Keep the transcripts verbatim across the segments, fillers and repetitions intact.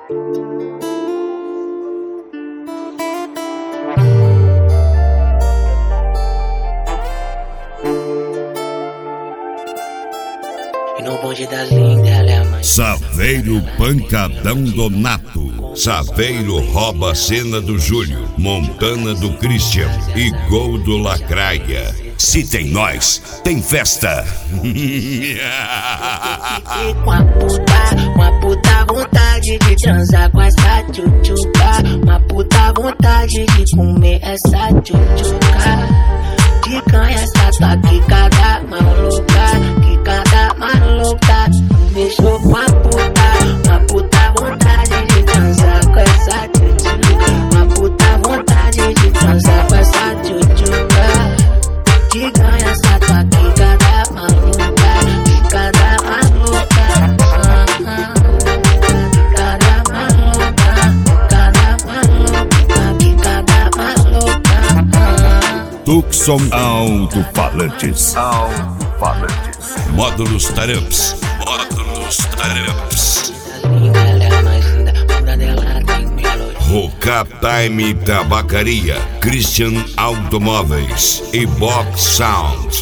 E no bonde das lindas ela é a mãe. Saveiro Pancadão Donato. Saveiro rouba a cena do Júlio, Montana do Christian e Gol do Lacraia. Se tem nós, tem festa. Com a puta, uma puta vontade de transar com essa tchutchuca. Uma puta vontade de comer essa tchutchuca. De canha essa tua quicada maluca, quicada maluca. Mexeu com a puta, uma puta vontade de transar com essa tchutchuca. Uma puta vontade de transar com essa tchutchuca. De canha essa tua quicada maluca, quicada maluca. Quicada maluca, quicada maluca, quicada maluca. Tucson Alto-Falantes. Alto-Falantes. Módulos Taramps. Módulos Taramps. Roca Time Tabacaria, Christian Automóveis e Box Sound.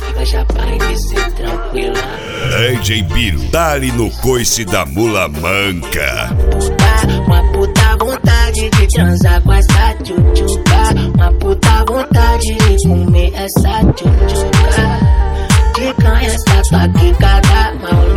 D J Biro, dali no coice da mula manca. Puta, uma puta vontade de transar com essa tchutchuca. Uma puta vontade de comer essa tchutchuca. De canha essa tua quicada maluca.